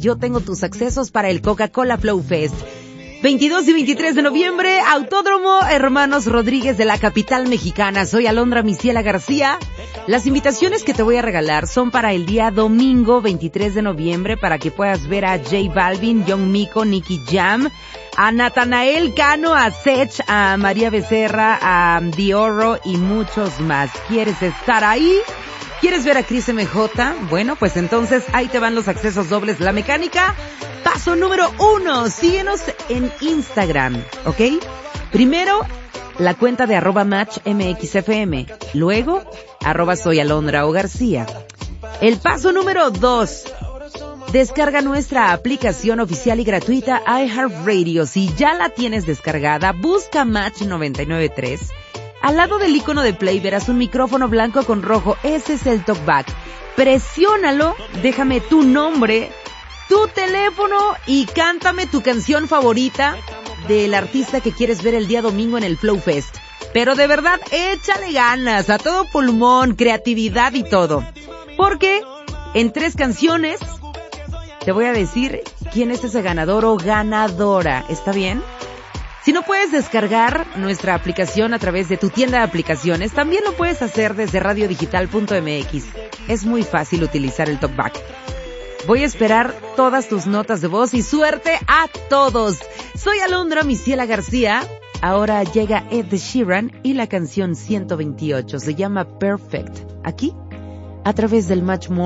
yo tengo tus accesos para el Coca-Cola Flow Fest. 22 y 23 de noviembre, Autódromo Hermanos Rodríguez de la capital mexicana. Soy Alondra Misiela García. Las invitaciones que te voy a regalar son para el día domingo 23 de noviembre para que puedas ver a J Balvin, Young Miko, Nicky Jam, a Natanael Cano, a Sech, a María Becerra, a Diorro y muchos más. ¿Quieres estar ahí? ¿Quieres ver a Cris MJ? Bueno, pues entonces ahí te van los accesos dobles. La mecánica, paso número 1, síguenos en Instagram, ¿ok? Primero, la cuenta de @matchmxfm, luego, @soyalondra_o_garcía. El paso número 2, descarga nuestra aplicación oficial y gratuita iHeartRadio. Si ya la tienes descargada, busca Match 99.3. Al lado del icono de play verás un micrófono blanco con rojo. Ese es el talkback. Presiónalo, déjame tu nombre, tu teléfono y cántame tu canción favorita del artista que quieres ver el día domingo en el Flow Fest. Pero de verdad, échale ganas, a todo pulmón, creatividad y todo. Porque en 3 canciones te voy a decir quién es ese ganador o ganadora. ¿Está bien? Si no puedes descargar nuestra aplicación a través de tu tienda de aplicaciones, también lo puedes hacer desde radiodigital.mx. Es muy fácil utilizar el talkback. Voy a esperar todas tus notas de voz y suerte a todos. Soy Alondra Misiela García. Ahora llega Ed Sheeran y la canción 128 se llama Perfect. Aquí, a través del Match More.